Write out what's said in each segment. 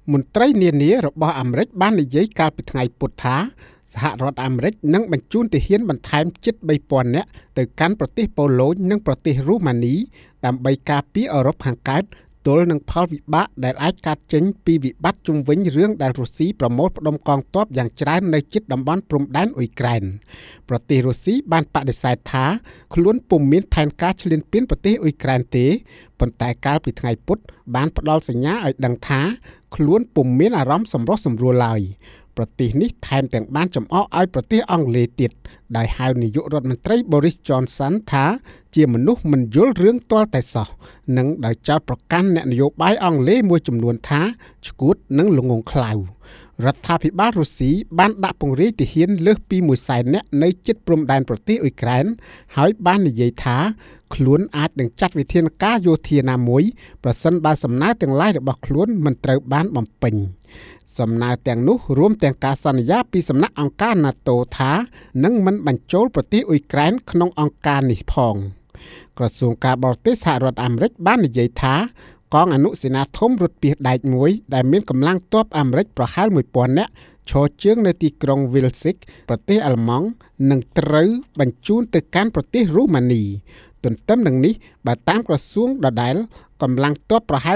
មន្ត្រីនានារបស់អាមេរិកបាននិយាយកាលពីថ្ងៃពុធថាសហរដ្ឋអាមេរិកនឹងបញ្ជូនទាហានបន្ថែមជិត 3,000 នាក់ទៅកាន់ប្រទេសប៉ូឡូញនិងប្រទេសរូម៉ានីដើម្បីការពារអឺរ៉ុបខាងកើតទល់នឹងផលវិបាកដែលអាចកើតចេញពីវិបត្តិជុំវិញរឿងដែលរុស្ស៊ីប្រមូលផ្ដុំកងទ័ពយ៉ាងច្រើននៅជិតតំបន់ព្រំដែនអ៊ុយក្រែនប្រទេសរុស្ស៊ីបានបដិសេធថាខ្លួនពុំមានផែនការឈ្លានពានប្រទេសអ៊ុយក្រែនទេប៉ុន្តែកាលពីថ្ងៃពុធបានផ្ដល់សញ្ញាឲ្យដឹងថាខ្លួនពុំមានអារម្មណ៍សម្រុះសម្រួលឡើយប្រទេសនេះថែមទាំងបានចំអកឲ្យប្រទេសអង់គ្លេសទៀតដោយហៅនាយករដ្ឋមន្ត្រី Boris Johnson ថាជាមនុស្សមិនយល់រឿងទាល់តែសោះនិងដោយចោទប្រកាន់អ្នកនយោបាយអង់គ្លេសមួយចំនួនថាឈួតនិងល្ងងខ្លៅរដ្ឋាភិបាលរុស្ស៊ីបានដាក់ពង្រាយទាហានលើសពី 100,000 នាក់នៅជិតព្រំដែនប្រទេសអ៊ុយក្រែនហើយបាននិយាយថាខ្លួនអាចនឹងចាត់វិធានការយោធាណាមួយប្រសិនបើសំណើទាំងឡាយរបស់ខ្លួនមិនត្រូវបានបំពេញសំណើទាំងនោះរួមទាំងការសន្យាពីសំណាក់អង្គការ NATO ថានឹងមិនបញ្ចូលប្រទេសអ៊ុយក្រែនក្នុងអង្គការនេះផងក្រសួងការបរទេសសហរដ្ឋអាមេរិកបាននិយាយថាកងអនុសេនាធំរត់ពាសដែកមួយដែលមានកម្លាំងទ័ពអាមេរិកប្រហែល 1,000 នាក់ឈរជើងនៅទីក្រុង Vilnius ប្រទេសអាល្លឺម៉ង់នឹងត្រូវបញ្ជូនទៅកាន់ប្រទេសរូម៉ានីទន្ទឹមនឹងនេះបើតាមក្រសួងដដែលកម្លាំងទ័ពប្រហែល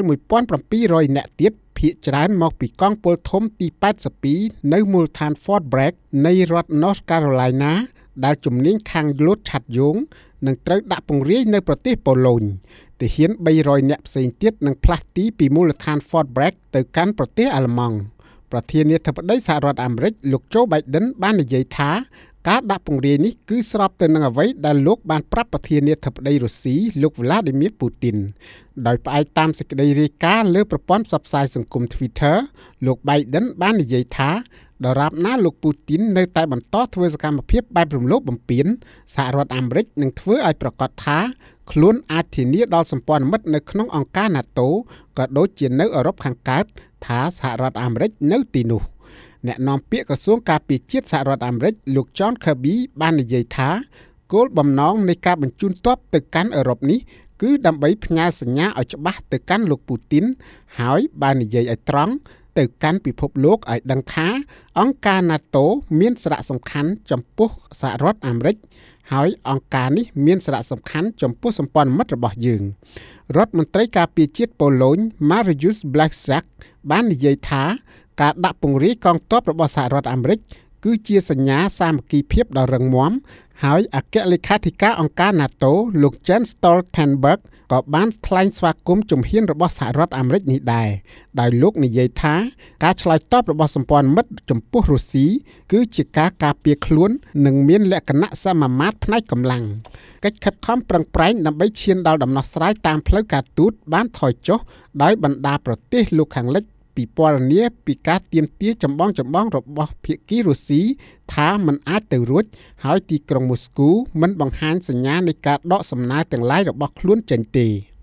1,700 នាក់ទៀតភាគច្រើនមកពីកងពលធំទី82នៅមូលដ្ឋាន Fort Bragg នៃរដ្ឋ North Carolina ដែលជំនាញខាងលោតឆ័ត្រយោងនឹងត្រូវដាក់ពង្រាយនៅប្រទេសប៉ូឡូញទាហាន 300 នាក់ផ្សេងទៀតនឹងផ្លាស់ទីពីមូលដ្ឋាន Fort Bragg ទៅកាន់ប្រទេសអាល្លឺម៉ង់ប្រធានាធិបតីសហរដ្ឋអាមេរិកលោក Joe Biden បាននិយាយថាការដាក់ពង្រាយនេះគឺស្របទៅនឹងអ្វីដែលលោកបានប្រាប់ប្រធានាធិបតីរុស្ស៊ីលោក Vladimir Putin ដោយផ្អែកតាមសេចក្តីរាយការណ៍លើប្រព័ន្ធផ្សព្វផ្សាយសង្គម Twitter លោក Biden បាននិយាយថាដរាបណាលោកពូទីននៅតែបន្តធ្វើសកម្មភាពបែបរំលោភបំពានសហរដ្ឋអាមេរិកនឹងធ្វើឲ្យប្រកាសថាខ្លួនអាចធានាដល់សម្ព័ន្ធមិត្តនៅក្នុងអង្គការ NATO ក៏ដូចជានៅអឺរ៉ុបខាងកើតថាសហរដ្ឋអាមេរិកនៅទីនោះអ្នកនាំពាក្យក្រសួងការពារជាតិសហរដ្ឋអាមេរិកលោក John Kirby បាននិយាយថាគោលបំណងនៃការបញ្ជូនទ័ពទៅកាន់អឺរ៉ុបនេះគឺដើម្បីផ្ញើសញ្ញាឲ្យច្បាស់ទៅកាន់លោកពូទីនហើយបាននិយាយឲ្យត្រង់ទៅកាន់ពិភពលោកឲ្យដឹងថាអង្គការ NATO មានសារៈសំខាន់ចំពោះសហរដ្ឋអាមេរិកហើយអង្គការនេះមានសារៈសំខាន់ចំពោះសម្ព័ន្ធមិត្តរបស់យើងរដ្ឋមន្ត្រីការពារជាតិប៉ូឡូញ Mariusz Błaszczak បាននិយាយថាការដាក់ពង្រាយកងទ័ពរបស់សហរដ្ឋអាមេរិកគឺជាសញ្ញាសាមគ្គីភាពដ៏រឹងមាំហើយអគ្គលេខាធិការអង្គការ NATO លោក Jens Stoltenberg ក៏បានថ្លែងស្វាគមន៍ជំហានរបស់សហរដ្ឋអាមេរិកនេះដែរដោយលោកនិយាយថាការឆ្លើយតបរបស់សម្ព័ន្ធមិត្តចំពោះរុស្ស៊ីគឺជាការការពារខ្លួននិងមានលក្ខណៈសមាមាត្រផ្នែកកម្លាំងកិច្ចខិតខំប្រឹងប្រែងដើម្បីឈានដល់ដំណោះស្រាយតាមផ្លូវការទូតបានថយចុះដោយបណ្ដាប្រទេសលោកខាងលិចពីពណ៌នាពីការទាមទារចម្បងរបស់ភាគីរុស្ស៊ីថាมันអាចទៅរួចហើយទីក្រុងមូស្គូមិនបង្ហាញសញ្ញានៃការដកសំណើទាំងឡាយរបស់ខ្លួនចេញទេ